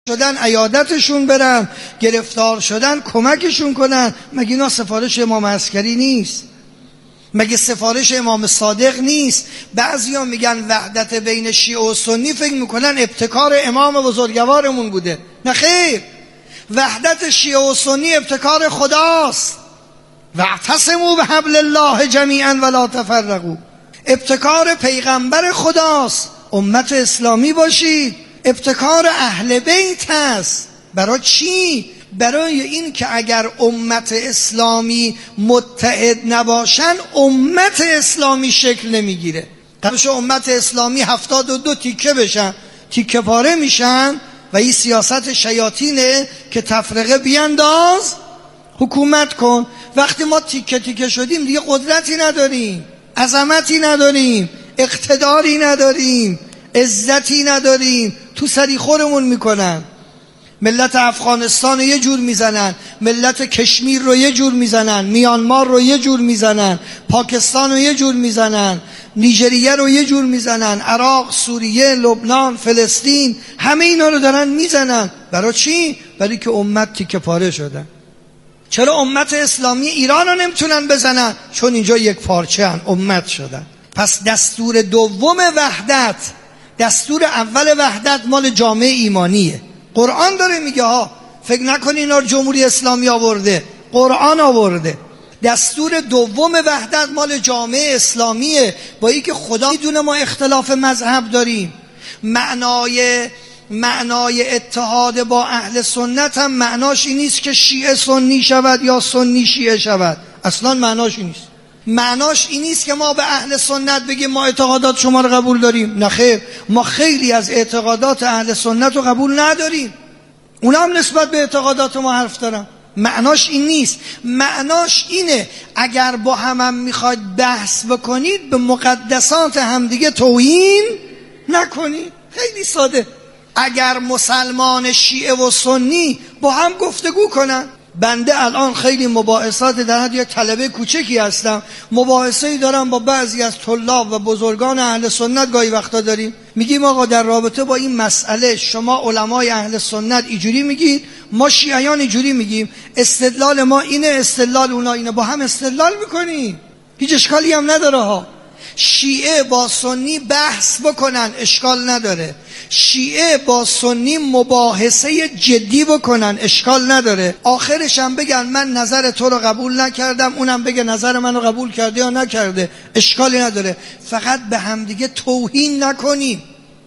شدن عیادتشون برن، گرفتار شدن کمکشون کنن. مگه اینا سفارش امام عسکری نیست؟ مگه سفارش امام صادق نیست؟ بعضیا میگن وحدت بین شیعه و سنی، فکر میکنن ابتکار امام بزرگوارمون بوده. نه خیر، وحدت شیعه و سنی ابتکار خداست. واعتصموا بحبل الله جمیعا ولا تفرقوا، ابتکار پیغمبر خداست. امت اسلامی باشید، ابتکار اهل بیت هست. برای چی؟ برای این که اگر امت اسلامی متحد نباشن، امت اسلامی شکل نمیگیره. قبلش امت اسلامی 72 تیکه بشن، تیکه پاره میشن و این سیاست شیاطینه که تفرقه بینداز، حکومت کن. وقتی ما تیکه تیکه شدیم دیگه قدرتی نداریم، عظمتی نداریم، اقتداری نداریم، عزتی نداریم. تو سری خورمون میکنن. ملت افغانستان رو یه جور میزنن، ملت کشمیر رو یه جور میزنن، میانمار رو یه جور میزنن، پاکستان رو یه جور میزنن، نیجریه رو یه جور میزنن، عراق، سوریه، لبنان، فلسطین، همه اینا رو دارن میزنن. برای چی؟ برای که امت تیکه پاره شدن. چرا امت اسلامی ایران رو نمیتونن بزنن؟ چون اینجا یک پارچه هن، امت شدن. پس دستور دوم وحدت، دستور اول وحدت مال جامعه ایمانیه. قرآن داره میگه ها، فکر نکنی اینا رو جمهوری اسلامی آورده، قرآن آورده. دستور دوم وحدت مال جامعه اسلامیه. با اینکه خدا میدونه ما اختلاف مذهب داریم. معنای اتحاد با اهل سنت هم معناش این نیست که شیعه سنی شود یا سنی شیعه شود. اصلا معناش این نیست. معناش این نیست که ما به اهل سنت بگیم ما اعتقادات شما رو قبول داریم. نه خیر، ما خیلی از اعتقادات اهل سنت رو قبول نداریم، اونا هم نسبت به اعتقادات ما حرف دارن. معناش این نیست. معناش اینه اگر با هم میخواید بحث بکنید، به مقدسات همدیگه توهین نکنید. خیلی ساده. اگر مسلمان شیعه و سنی با هم گفتگو کنن، بنده الان خیلی مباحثات در حد یک طلبه کوچکی هستم، مباحثه‌ای دارم با بعضی از طلاب و بزرگان اهل سنت. گاهی وقتا داریم میگیم آقا در رابطه با این مسئله شما علمای اهل سنت اینجوری میگید، ما شیعیان اینجوری میگیم، استدلال ما اینه، استدلال اونا اینه، با هم استدلال میکنیم، هیچ اشکالی هم نداره ها. شیعه با سنی بحث بکنن اشکال نداره، شیعه با سنی مباحثه جدی بکنن اشکال نداره. آخرش هم بگن من نظر تو رو قبول نکردم، اونم بگه نظر منو قبول کرده یا نکرده، اشکالی نداره. فقط به همدیگه توهین نکنیم.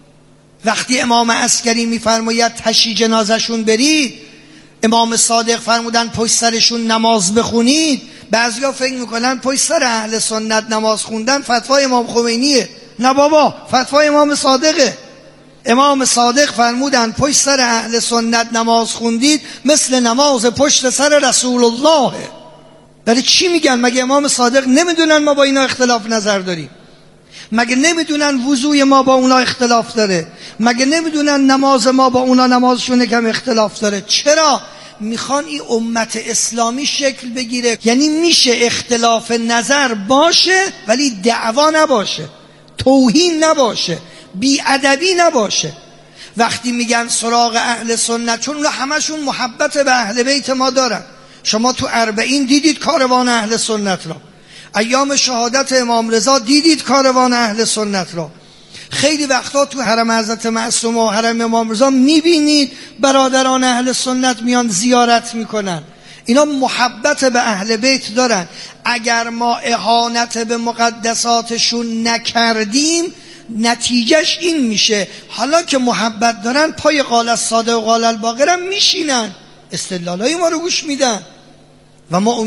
وقتی امام عسکری میفرماید تشییع جنازه‌شون برید، امام صادق فرمودن پشت سرشون نماز بخونید، بعضیا فکر میکنن پشت سر اهل سنت نماز خوندن فتوای امام خمینیه. نه بابا، فتوای امام صادقه. امام صادق فرمودن پشت سر اهل سنت نماز خوندید مثل نماز پشت سر رسول الله. برای چی میگن؟ مگه امام صادق نمیدونن ما با اینا اختلاف نظر داریم؟ مگه نمیدونن وضوی ما با اونا اختلاف داره؟ مگه نمیدونن نماز ما با اونا نمازشون کم اختلاف داره؟ چرا میخوان این امت اسلامی شکل بگیره؟ یعنی میشه اختلاف نظر باشه ولی دعوا نباشه، توهین نباشه، بیادبی نباشه. وقتی میگن سراغ اهل سنت، چون اونا همشون محبت به اهل بیت ما دارن. شما تو 40 دیدید کاروان اهل سنت را، ایام شهادت امام رضا دیدید کاروان اهل سنت را. خیلی وقتا تو حرم حضرت معصومه و حرم امام رضا میبینید برادران اهل سنت میان زیارت میکنن. اینا محبت به اهل بیت دارن. اگر ما اهانت به مقدساتشون نکردیم، نتیجهش این میشه حالا که محبت دارن پای قال الصادق و قال الباقر هم میشینن، استدلالای ما رو گوش میدن و ما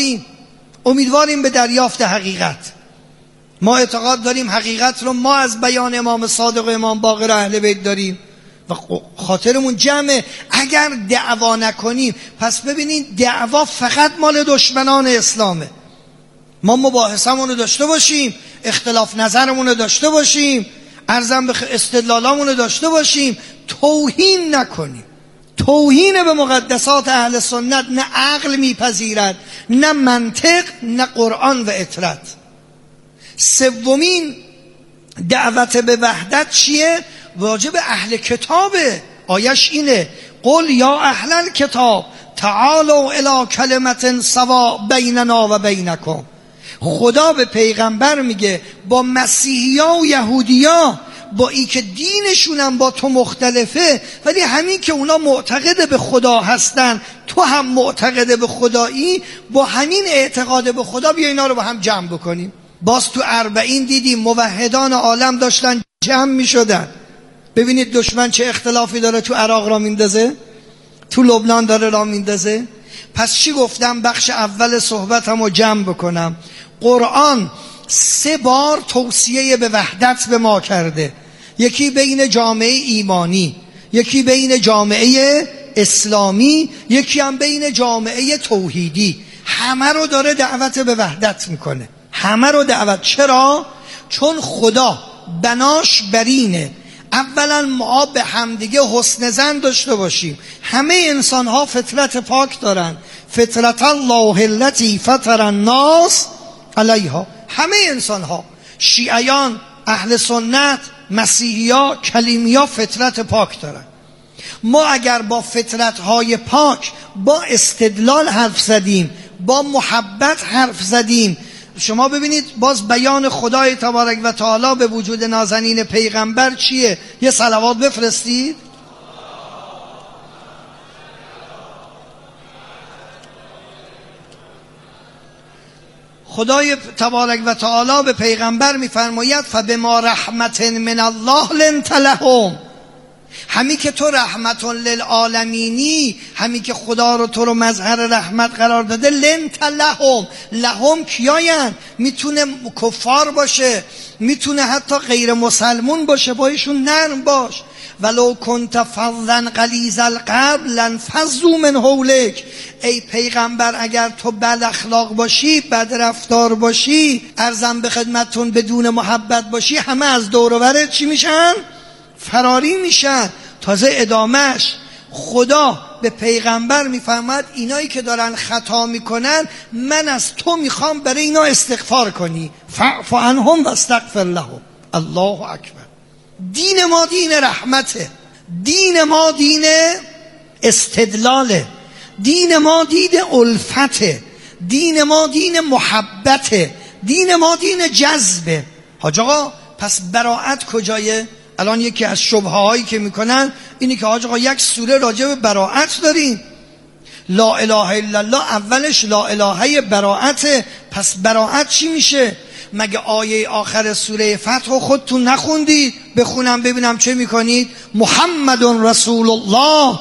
امیدواریم به دریافت حقیقت. ما اعتقاد داریم حقیقت رو ما از بیان امام صادق و امام باقر اهل بیت داریم و خاطرمون جمعه. اگر دعوا نکنیم، پس ببینید دعوا فقط مال دشمنان اسلامه. ما مباحثمون رو داشته باشیم، اختلاف نظرمون رو داشته باشیم، ارزم به استدلالامون رو داشته باشیم، توهین نکنیم. توهین به مقدسات اهل سنت نه عقل میپذیرد، نه منطق، نه قرآن و اطرت. سومین دعوت به وحدت چیه؟ واجب اهل کتابه. آیش اینه قل یا اهل الکتاب تعالوا الی کلمة سواء بیننا و بینکم. خدا به پیغمبر میگه با مسیحیا و یهودیا، با ای که دینشونم با تو مختلفه، ولی همین که اونا معتقد به خدا هستن تو هم معتقد به خدایی، با همین اعتقاد به خدا بیا اینا رو با هم جمع بکنیم. باز تو 40 دیدیم موحدان عالم داشتن جمع میشدن. ببینید دشمن چه اختلافی داره تو عراق را میندازه، تو لبنان داره را میندازه. پس چی گفتم؟ بخش اول صحبتم رو جمع بکنم. قرآن 3 بار توصیه به وحدت به ما کرده، یکی بین جامعه ایمانی، یکی بین جامعه اسلامی، یکی هم بین جامعه توحیدی. همه رو داره دعوت به وحدت میکنه، همه رو دعوت. چرا؟ چون خدا بناش برینه اولا ما به همدیگه حسن ظن داشته باشیم. همه انسان ها فطرت پاک دارن، فطرت الله التي فطر الناس علیها. همه انسان ها، شیعیان، اهل سنت، مسیحیا، کلیمیا، فطرت پاک دارن. ما اگر با فطرت های پاک، با استدلال حرف زدیم، با محبت حرف زدیم، شما ببینید باز بیان خدای تبارک و تعالی به وجود نازنین پیغمبر چیه؟ یه صلوات بفرستید. خدای تبارک و تعالی به پیغمبر میفرماید فبما رحمت من الله لنت لهم. همین که تو رحمت للعالمینی، همین که خدا رو تو رو مظهر رحمت قرار داده، لنت لهم. لهم کیاین؟ میتونه کفار باشه، میتونه حتی غیر مسلمون باشه، بایشون نرم باش. ولو کنت فظا غلیظ القلب لانفضوا من حولک. ای پیغمبر اگر تو بد اخلاق باشی، بد رفتار باشی، عرضم به خدمتتون بدون محبت باشی، همه از دور و برت چی میشن؟ فراری میشن. تازه ادامش خدا به پیغمبر میفرماد اینایی که دارن خطا میکنن من از تو میخوام برای اینا استغفار کنی، فاعف عنهم واستغفر لهم. الله اکبر. دین ما دین رحمته، دین ما دین استدلاله، دین ما دین الفته، دین ما دین محبته، دین ما دین جذبه. حاج آقا پس براءت کجایه؟ الان یکی از شبهه هایی که میکنن اینی که حاج آقا یک سوره راجع به براءت داریم، لا اله الا الله اولش لا الهه براءت، پس براءت چی میشه؟ مگه آیه آخر سوره فتح خودتون نخوندید؟ بخونم ببینم چه میکنید. محمد رسول الله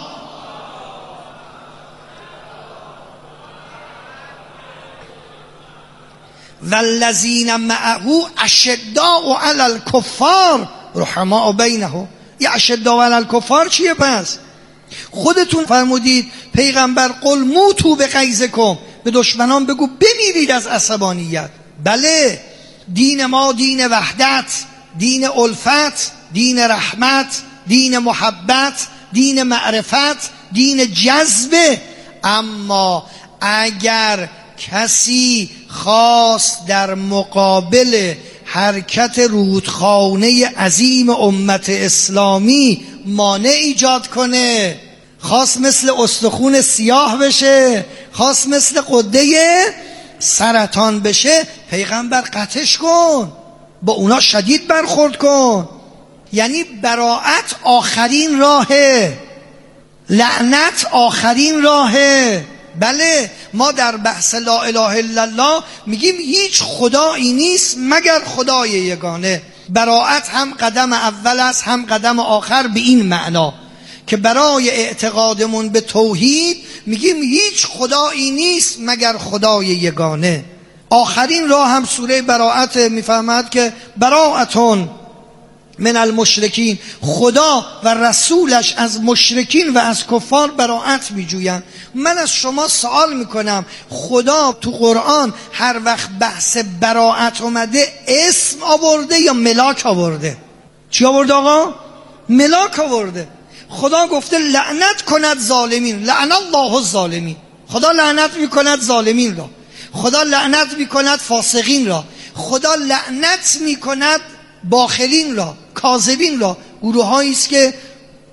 والذین معه اشداء علی الکفار رحماء بینهم. یه اشداء علی الکفار چیه؟ پس خودتون فرمودید پیغمبر قل موتوا بغیظکم، به دشمنان بگو بمیرید از عصبانیت. بله، دین ما دین وحدت، دین الفت، دین رحمت، دین محبت، دین معرفت، دین جذبه. اما اگر کسی خواست در مقابل حرکت رودخانه عظیم امت اسلامی مانع ایجاد کنه، خواست مثل استخون سیاه بشه، خواست مثل قده سرطان بشه، پیغمبر قطعش کن، با اونا شدید برخورد کن. یعنی براءت آخرین راهه، لعنت آخرین راهه. بله، ما در بحث لا اله الا الله میگیم هیچ خدایی نیست مگر خدای یگانه. براءت هم قدم اول است هم قدم آخر، به این معنا که برای اعتقادمون به توحید میگیم هیچ خدایی نیست مگر خدای یگانه. آخرین راه هم سوره براءت میفهمد که براءتون من المشرکین، خدا و رسولش از مشرکین و از کفار براءت میجوین. من از شما سوال میکنم، خدا تو قرآن هر وقت بحث براءت اومده اسم آورده یا ملاک آورده؟ چی آورده آقا؟ ملاک آورده. خدا گفته لعنت کند ظالمین، لعن الله الظالمین. خدا لعنت میکند ظالمین را، خدا لعنت میکند فاسقین را، خدا لعنت میکند باخلین را، کاذبین را، گروه هایی است که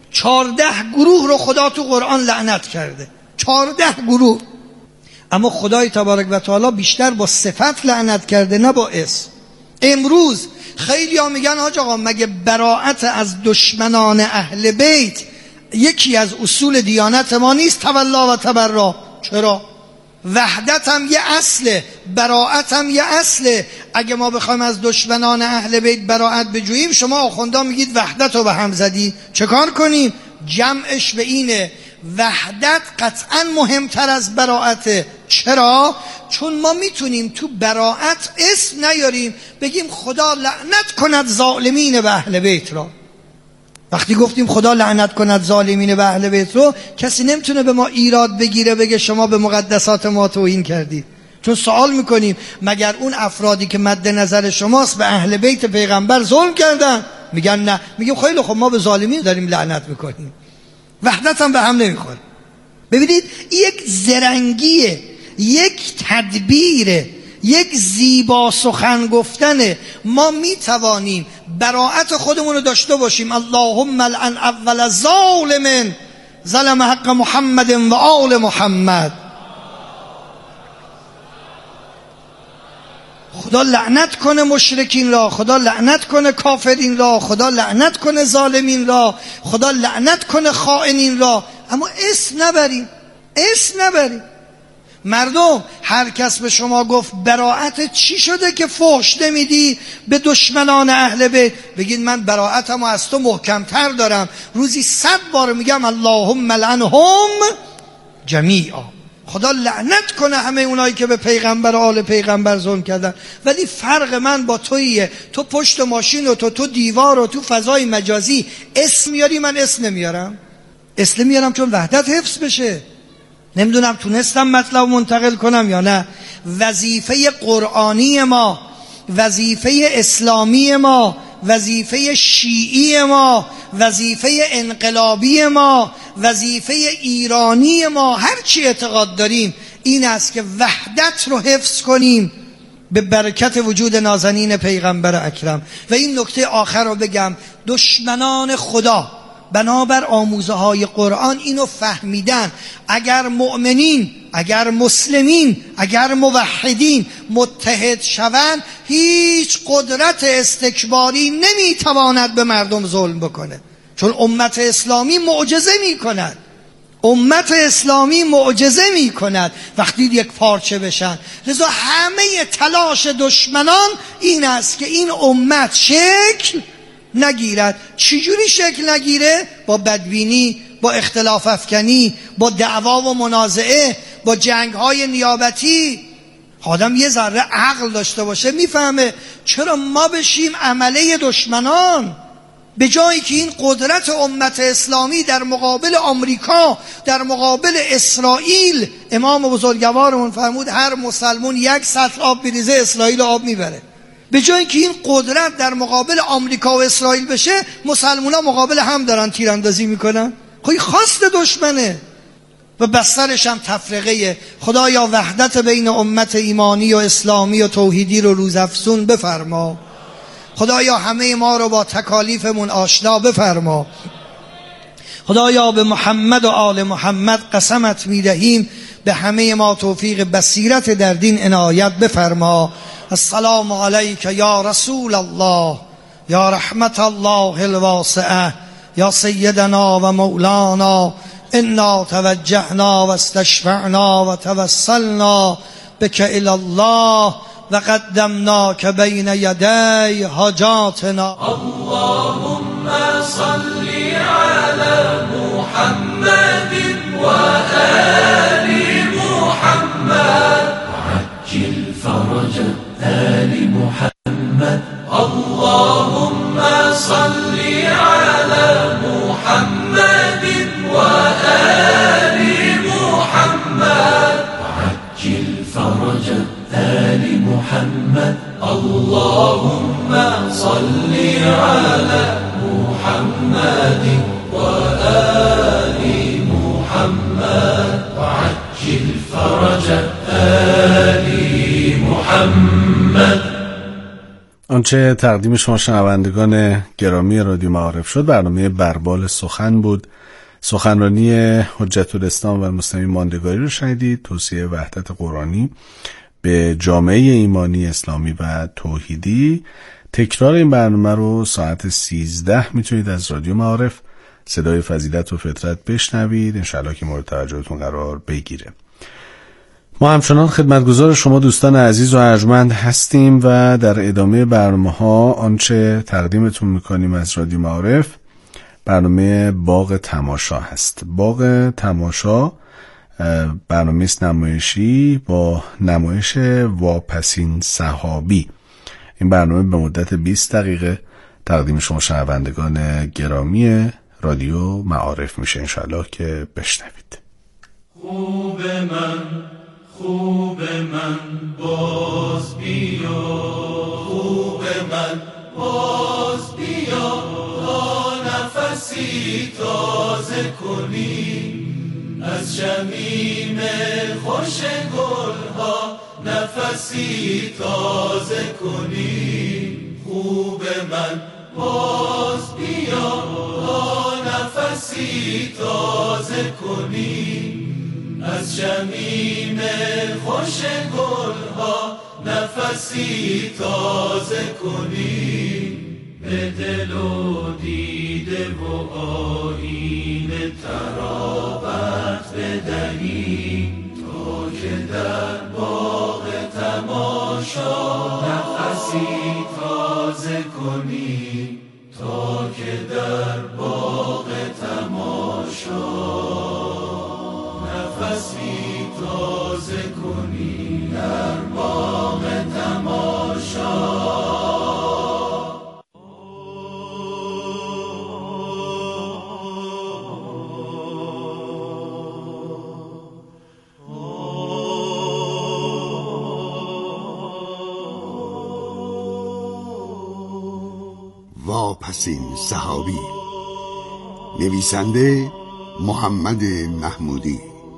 14 گروه رو خدا تو قرآن لعنت کرده، 14 گروه. اما خدای تبارک و تعالی بیشتر با صفت لعنت کرده نه با اسم. امروز خیلی ها میگن حاج آقا مگه براءت از دشمنان اهل بیت یکی از اصول دیانت ما نیست؟ تولا و تبرا. چرا؟ وحدت هم یه اصله، براءت هم یه اصله. اگه ما بخوایم از دشمنان اهل بیت براءت بجوییم، شما آخوندا میگید وحدت رو به هم زدی، چه کار کنیم؟ جمعش به اینه وحدت قطعا مهمتر از براءته. چرا؟ چون ما میتونیم تو براءت اسم نیاریم، بگیم خدا لعنت کند ظالمین به اهل بیت را. وقتی گفتیم خدا لعنت کند ظالمین به اهل بیت رو، کسی نمیتونه به ما ایراد بگیره بگه شما به مقدسات ما توهین کردید. چون سوال میکنیم مگر اون افرادی که مد نظر شماست به اهل بیت پیغمبر ظلم کردن؟ میگن نه. میگیم خیلی خب ما به ظالمین داریم لعنت میکنیم، وحدت هم به هم نمیخوره. ببینید یک زرنگیه، یک تدبیره، یک زیبا سخن گفتنه. ما میتوانیم براءت خودمون رو داشته باشیم. اللهم لعن اول ظالم ظلم حق محمد و آل محمد. خدا لعنت کنه مشرکین را، خدا لعنت کنه کافرین را، خدا لعنت کنه ظالمین را، خدا لعنت کنه خائنین را. اما اسم نبریم، اسم نبریم. مردم هر کس به شما گفت براءت چی شده که فحش نمیدی به دشمنان اهل بیت، بگید من براءتمو از تو محکمتر دارم، روزی 100 بار میگم اللهم لعنهم جمیعا. خدا لعنت کنه همه اونایی که به پیغمبر و آل پیغمبر ظلم کردن. ولی فرق من با تویه، تو پشت ماشین و تو دیوار و تو فضای مجازی اسم میاری، من اسم نمیارم. اسم میارم چون وحدت حفظ بشه. نمیدونم تونستم مطلب منتقل کنم یا نه. وظیفه قرآنی ما، وظیفه اسلامی ما، وظیفه شیعی ما، وظیفه انقلابی ما، وظیفه ایرانی ما، هر چی اعتقاد داریم این است که وحدت رو حفظ کنیم به برکت وجود نازنین پیغمبر اکرم. و این نکته آخر رو بگم، دشمنان خدا بنابر آموزه های قرآن اینو فهمیدن اگر مؤمنین، اگر مسلمین، اگر موحدین متحد شوند، هیچ قدرت استکباری نمیتواند به مردم ظلم بکنه. چون امت اسلامی معجزه میکند، امت اسلامی معجزه میکند وقتی یک پارچه بشن. لذا همه تلاش دشمنان این است که این امت شکل نگیرد. چجوری شکل نگیره؟ با بدبینی، با اختلاف افکنی، با دعوا و منازعه، با جنگ‌های نیابتی. آدم یه ذره عقل داشته باشه میفهمه چرا ما بشیم عمله دشمنان، به جایی که این قدرت امت اسلامی در مقابل آمریکا، در مقابل اسرائیل. امام بزرگوارمون فرمود هر مسلمون 1 سطل آب بریزه اسرائیل آب میبره. به جای که این قدرت در مقابل آمریکا و اسرائیل بشه، مسلمونا مقابل هم دارن تیراندازی میکنن. خب خواست دشمنه و بسترش هم تفرقه. خدایا وحدت بین امت ایمانی و اسلامی و توحیدی رو روزافزون بفرما. خدایا همه ما رو با تکالیفمون آشنا بفرما. خدایا به محمد و آل محمد قسمت میدهیم به همه ما توفیق بصیرت در دین عنایت بفرما. السلام علیک یا رسول الله، یا رحمت الله الواسعه، یا سیدنا و مولانا. انا توجهنا و استشفعنا و توسلنا بک الی الله و قدمناک بین یدی حاجاتنا. اللهم صل علی محمد و آل محمد وعجل فرج آل محمد. اللهم صل علی محمد و آل محمد وعجل فرج آل محمد. اللهم صل على محمد وآل محمد وعجل فرج آل محمد. آنچه تقدیم شما شنوندگان گرامی رادیو معارف شد برنامه بربال سخن بود. سخنرانی حجت الاسلام و المسلمین ماندگاری رو شنیدید. توصیه وحدت قرآنی به جامعه ایمانی اسلامی و توحیدی. تکرار این برنامه رو ساعت 13 میتونید از رادیو معارف صدای فضیلت و فطرت بشنوید. انشالله که مورد توجهتون قرار بگیره. ما همچنان خدمتگزار شما دوستان عزیز و ارجمند هستیم و در ادامه برنامه ها آنچه تقدیمتون میکنیم از رادیو معارف برنامه باغ تماشا هست. باغ تماشا برنامه است نمایشی با نمایش واپسین صحابی. این برنامه به مدت 20 دقیقه تقدیم شما شنوندگان گرامی رادیو معارف میشه. انشالله که بشنوید. خوب من باز بیا، خوب من باز بیا، تا نفسی تازه کنی از شمیم خوش گلها، نفسی تازه کنی. خوب من باز بیا، تا نفسی تازه کنی از شمیم خوش گلها، نفسی تازه کنی. به دل و دیده و آیین ترابت بدهی، تا که در باغ تماشا نفسی تازه کنی، تا که در باغ تماشا نفسی تازه کنی، در باغ تماشا. واپسین صحابی، نویسنده محمد محمودی.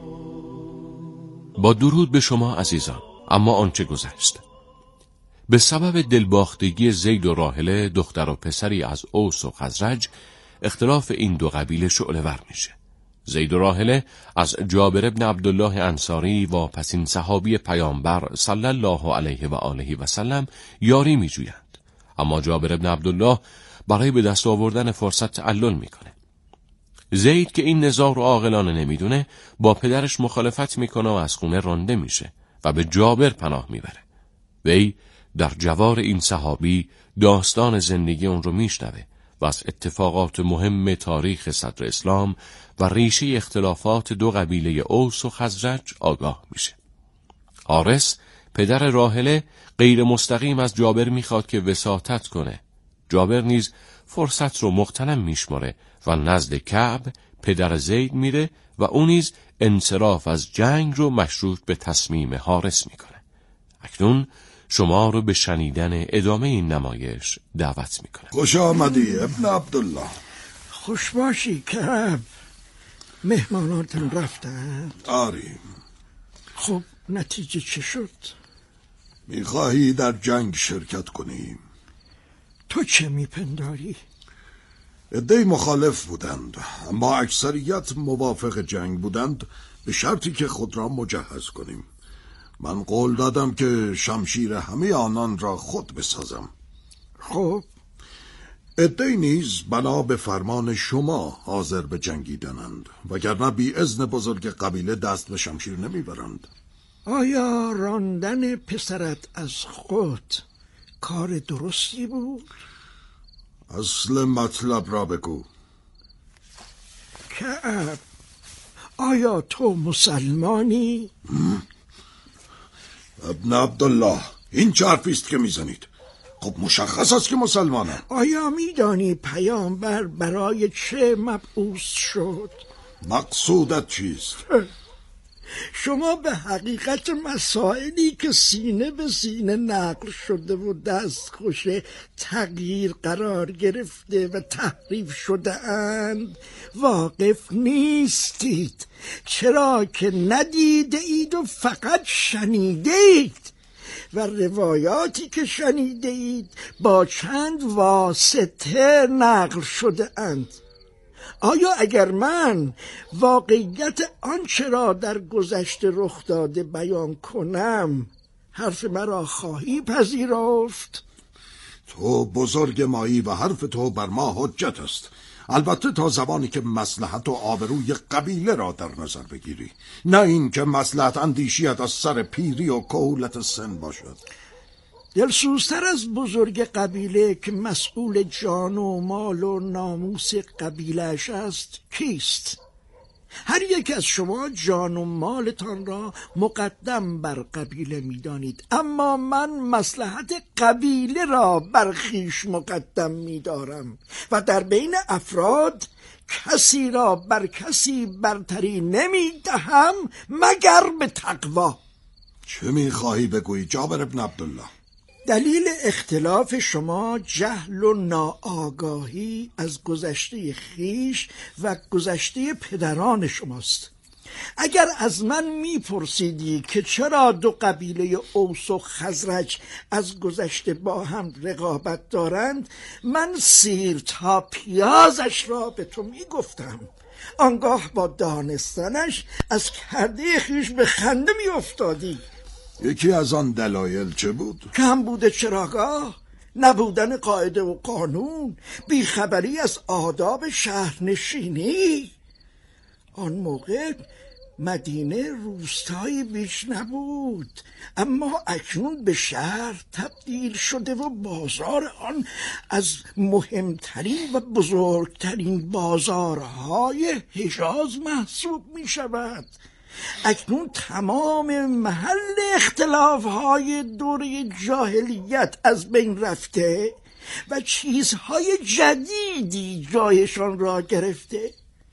با درود به شما عزیزان. اما آنچه گذشت به سبب دلباختگی زید و راحله، دختر و پسری از اوس و خزرج، اختلاف این دو قبیله شعله‌ور میشه. زید و راحله از جابر بن عبدالله انصاری واپسین صحابی پیامبر صلی الله علیه و آله و سلم یاری میجویند، اما جابر بن عبدالله برای به دست آوردن فرصت تعلل میکنه. زید که این نزاع رو عاقلانه نمیدونه با پدرش مخالفت میکنه و از خونه رانده میشه و به جابر پناه میبره. وی در جوار این صحابی داستان زندگی اون رو میشنوه و از اتفاقات مهم تاریخ صدر اسلام و ریشه اختلافات دو قبیله اوس و خزرج آگاه میشه. حارس پدر راحله غیر مستقیم از جابر میخواد که وساطت کنه. جابر نیز فرصت رو مغتنم میشماره و نزد کعب پدر زید میره و اون نیز انصراف از جنگ رو مشروط به تصمیم حارس میکنه. اکنون شما رو به شنیدن ادامه این نمایش دعوت میکنم. خوش آمدی ابن عبدالله. خوش باشی کعب. مهماناتون رفتن؟ آری. خب نتیجه چه شد؟ میخواهی در جنگ شرکت کنی؟ تو چه میپنداری؟ عده‌ای مخالف بودند، اما اکثریت موافق جنگ بودند، به شرطی که خود را مجهز کنیم. من قول دادم که شمشیر همه آنان را خود بسازم. خب عده‌ای نیز بنا به فرمان شما حاضر به جنگیدنند، وگرنه بی اذن بزرگ قبیله دست به شمشیر نمیبرند. آیا راندن پسرت از خود کار درستی بود؟ اصل مطلب را بگو. کعب، آیا تو مسلمانی؟ ابن عبدالله، این چه حرفی است که میزنید؟ خب مشخص است که مسلمانم. آیا میدانی پیامبر برای چه مبعوث شد؟ مقصودت چیست؟ شما به حقیقت مسائلی که سینه به سینه نقل شده و دستخوش تغییر قرار گرفته و تحریف شده اند واقف نیستید، چرا که ندیده اید و فقط شنیده اید. و روایاتی که شنیده اید با چند واسطه نقل شده اند. آیا اگر من واقعیت آنچه را در گذشته رخ داده بیان کنم حرف مرا خواهی پذیرفت؟ تو بزرگ مایی و حرف تو بر ما حجت است، البته تا زمانی که مصلحت و آبروی قبیله را در نظر بگیری، نه این که مصلحت اندیشیت از سر پیری و کهولت سن باشد. دلسوزتر از بزرگ قبیله که مسئول جان و مال و ناموس قبیله‌اش است کیست؟ هر یک از شما جان و مالتان را مقدم بر قبیله می‌دانید، اما من مصلحت قبیله را بر خویش مقدم می‌دارم و در بین افراد کسی را بر کسی برتری نمی‌دهم مگر به تقوا. چه می‌خواهی بگویی جابر ابن عبدالله؟ دلیل اختلاف شما جهل و ناآگاهی از گذشته خویش و گذشته پدران شماست. اگر از من میپرسیدی که چرا دو قبیله اوس و خزرج از گذشته با هم رقابت دارند، من سیر تا پیازش را به تو میگفتم. آنگاه با دانستنش از کرده خویش به خنده میافتادی. یکی از آن دلایل چه بود؟ کم بوده چراگاه، نبودن قاعده و قانون، بیخبری از آداب شهرنشینی. آن موقع مدینه روستایی بیش نبود، اما اکنون به شهر تبدیل شده و بازار آن از مهمترین و بزرگترین بازارهای حجاز محسوب می شود. اکنون تمام محل اختلافهای دوره جاهلیت از بین رفته و چیزهای جدیدی جایشان را گرفته.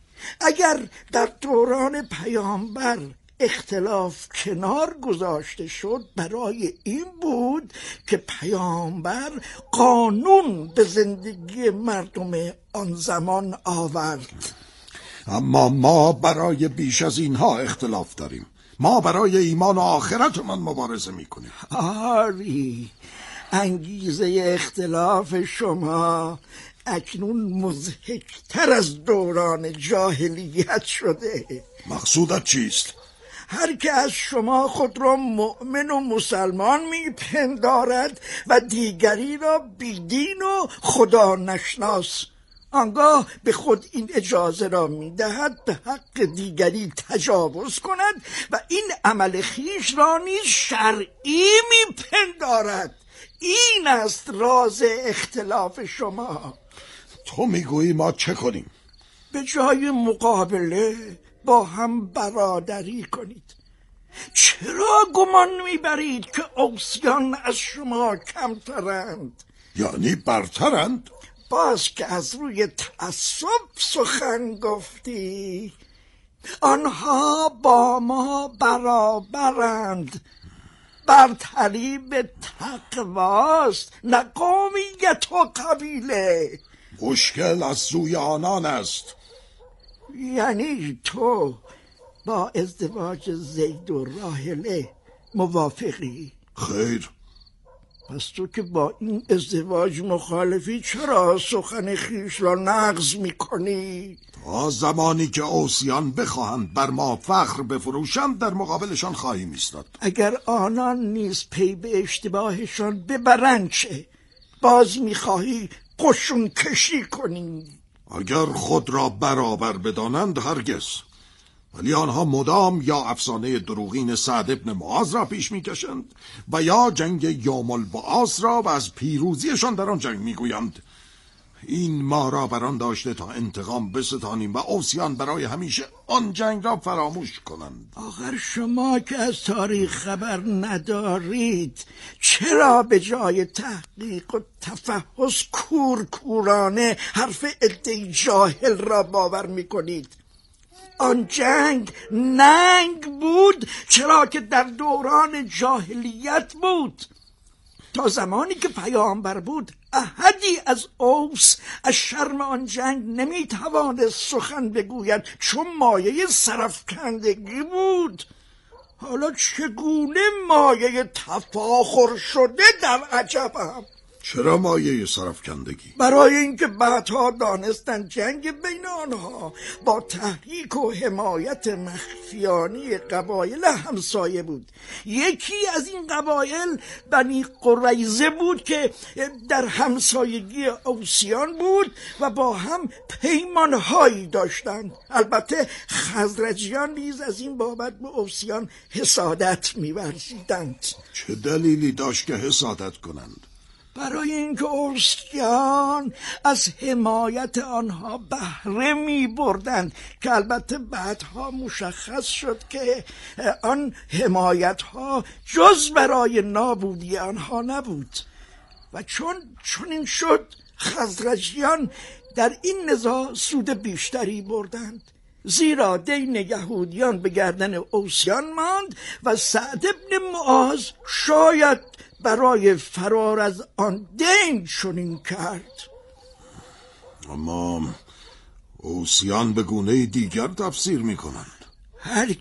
اگر در دوران پیامبر اختلاف کنار گذاشته شد، برای این بود که پیامبر قانون به زندگی مردم آن زمان آورد. اما ما برای بیش از اینها اختلاف داریم. ما برای ایمان و آخرتمان مبارزه میکنیم. آری، انگیزه اختلاف شما اکنون مضحک‌تر از دوران جاهلیت شده. مقصودت چیست؟ هر که از شما خود را مؤمن و مسلمان میپندارد و دیگری را بیدین و خدا نشناس، آنگاه به خود این اجازه را میدهد به حق دیگری تجاوز کند و این عمل خویش را نیز شرعی میپندارد. این است راز اختلاف شما. تو میگویی ما چه کنیم؟ به جای مقابله با هم برادری کنید. چرا گمان میبرید که اوسیان از شما کمترند؟ یعنی برترند؟ باز که از روی تعصب سخن گفتی. آنها با ما برابرند. برتری به تقواست، نه قومیت و قبیله. مشکل از سوی آنان است. یعنی تو با ازدواج زید و راحله موافقی؟ خیر. پس تو که با این ازدواج مخالفی، چرا سخن خویش را نقض میکنی؟ تا زمانی که اوسیان بخواهند بر ما فخر بفروشند در مقابلشان خواهیم ایستاد. اگر آنان نیز پی به اشتباهشان ببرند چه؟ باز میخواهی قشون کشی کنی؟ اگر خود را برابر بدانند هرگز، ولی آنها مدام یا افسانه دروغین سعد ابن معاذ را پیش میکشند و یا جنگ یوم البعاث را و از پیروزیشان در آن جنگ میگویند. این ما را بران داشته تا انتقام بستانیم و اوسیان برای همیشه آن جنگ را فراموش کنند. آخر شما که از تاریخ خبر ندارید، چرا به جای تحقیق و تفحص کورکورانه حرف عده جاهل را باور میکنید؟ آن جنگ ننگ بود، چرا که در دوران جاهلیت بود. تا زمانی که پیامبر بود، احدی از اوس از شرم آن جنگ نمیتوانست سخن بگوید، چون مایه سرفکندگی بود. حالا چگونه مایه تفاخر شده در عجبم. چرا مایه سرفکندگی؟ برای اینکه بعدها دانستند جنگ بین آنها با تحریک و حمایت مخفیانه قبایل همسایه بود. یکی از این قبایل بنی قریظه بود که در همسایگی اوسیان بود و با هم پیمانهایی داشتند. البته خزرجیان نیز از این بابت به اوسیان حسادت می‌ورزیدند. چه دلیلی داشت که حسادت کنند؟ برای اینکه اوسیان از حمایت آنها بهره می بردند که البته بعدها مشخص شد که آن حمایت ها جز برای نابودی آنها نبود و چون این شد خزرجیان در این نزاع سود بیشتری بردند، زیرا دین یهودیان به گردن اوسیان ماند و سعد بن معاذ شاید برای فرار از آن دین چنین کرد. اما اوسیان به گونه دیگر تفسیر می کنند. هر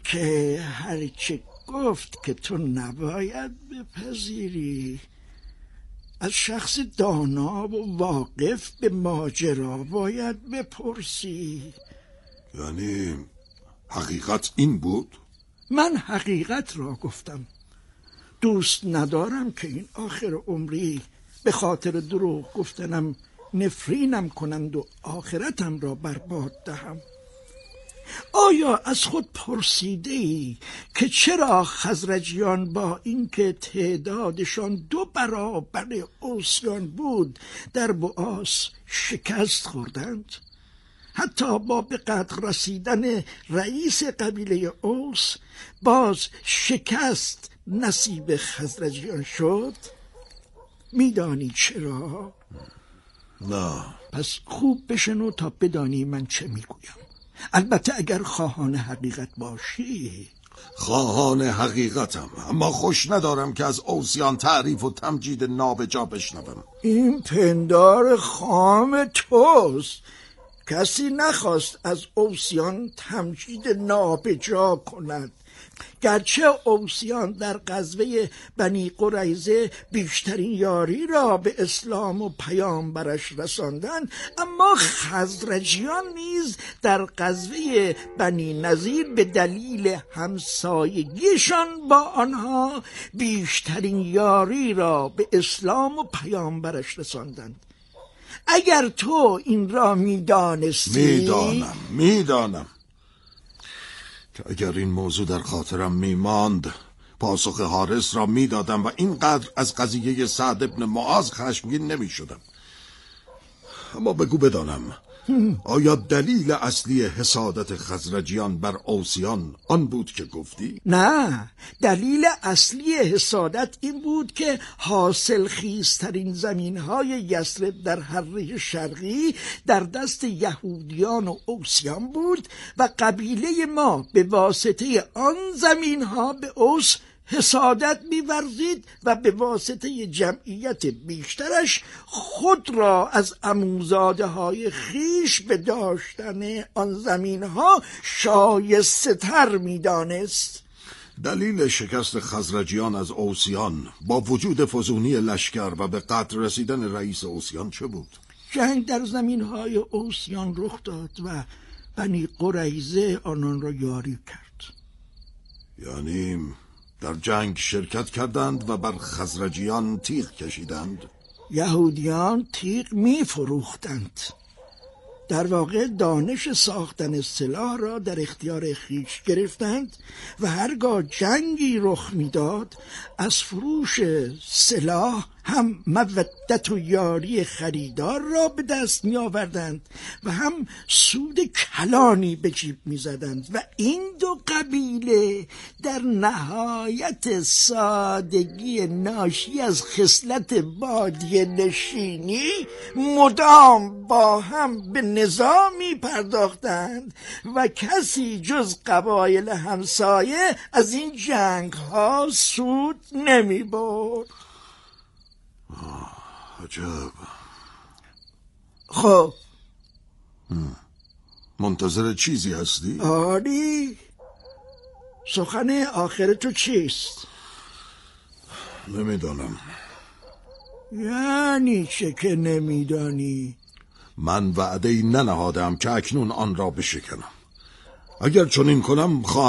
که گفت که تو نباید بپذیری، از شخص دانا و واقف به ماجرا باید بپرسی. یعنی حقیقت این بود؟ من حقیقت را گفتم. دوست ندارم که این آخر عمری به خاطر دروغ گفتنم نفرینم کنند و آخرتم را برباد دهم. آیا از خود پرسیده ای که چرا خزرجیان با اینکه تعدادشان 2 برابر اوسیان بود در بؤاس شکست خوردند؟ حتی با به قدر رسیدن رئیس قبیله اوس باز شکست نصیب خزرجیان شد. میدانی چرا؟ نه. پس خوب بشنو تا بدانی من چه میگویم. البته اگر خواهان حقیقت باشی. خواهان حقیقتم، اما خوش ندارم که از اوسیان تعریف و تمجید نابجا بشنوم. این پندار خام توست. کسی نخواست از اوسیان تمجید نابجا کند. گرچه اوسیان در غزوه بنی قریظه بیشترین یاری را به اسلام و پیامبرش رساندند، اما خزرجیان نیز در غزوه بنی نضیر به دلیل همسایگیشان با آنها بیشترین یاری را به اسلام و پیامبرش رساندند. اگر تو این را میدانستی. میدانم که اگر این موضوع در خاطرم میماند پاسخ حارس را میدادم و اینقدر از قضیه سعد ابن معاذ خشمگین نمیشدم. اما بگو بدانم، آیا دلیل اصلی حسادت خزرجیان بر اوسیان آن بود که گفتی؟ نه، دلیل اصلی حسادت این بود که حاصل خیزترین زمینهای یثرب در حره شرقی در دست یهودیان و اوسیان بود و قبیله ما به واسطه آن زمینها به اوس حسادت می‌ورزید و به واسطه جمعیت بیشترش خود را از عموزاده‌های خویش به داشتن آن زمین‌ها شایسته‌تر می‌دانست. دلیل شکست خزرجیان از اوسیان با وجود فزونی لشکر و به قتل رسیدن رئیس اوسیان چه بود؟ جنگ در زمین‌های اوسیان رخ داد و بنی قریظه آنان را یاری کرد. یعنی در جنگ شرکت کردند و بر خزرجیان تیغ کشیدند؟ یهودیان تیغ می فروختند. در واقع دانش ساختن سلاح را در اختیار خویش گرفتند و هرگاه جنگی رخ میداد از فروش سلاح هم مودت و یاری خریدار را به دست می آوردند و هم سود کلانی به جیب می زدند و این 2 قبیله در نهایت سادگی ناشی از خصلت بادیه نشینی مدام با هم به نزاع می پرداختند و کسی جز قبایل همسایه از این جنگ ها سود نمی برد. عجب. خب منتظر چیزی هستی؟ آری، سخن آخر تو چیست؟ نمیدانم. یعنی چه که نمیدانی؟ من وعده‌ای ننهادم که اکنون آن را بشکنم. اگر چنین کنم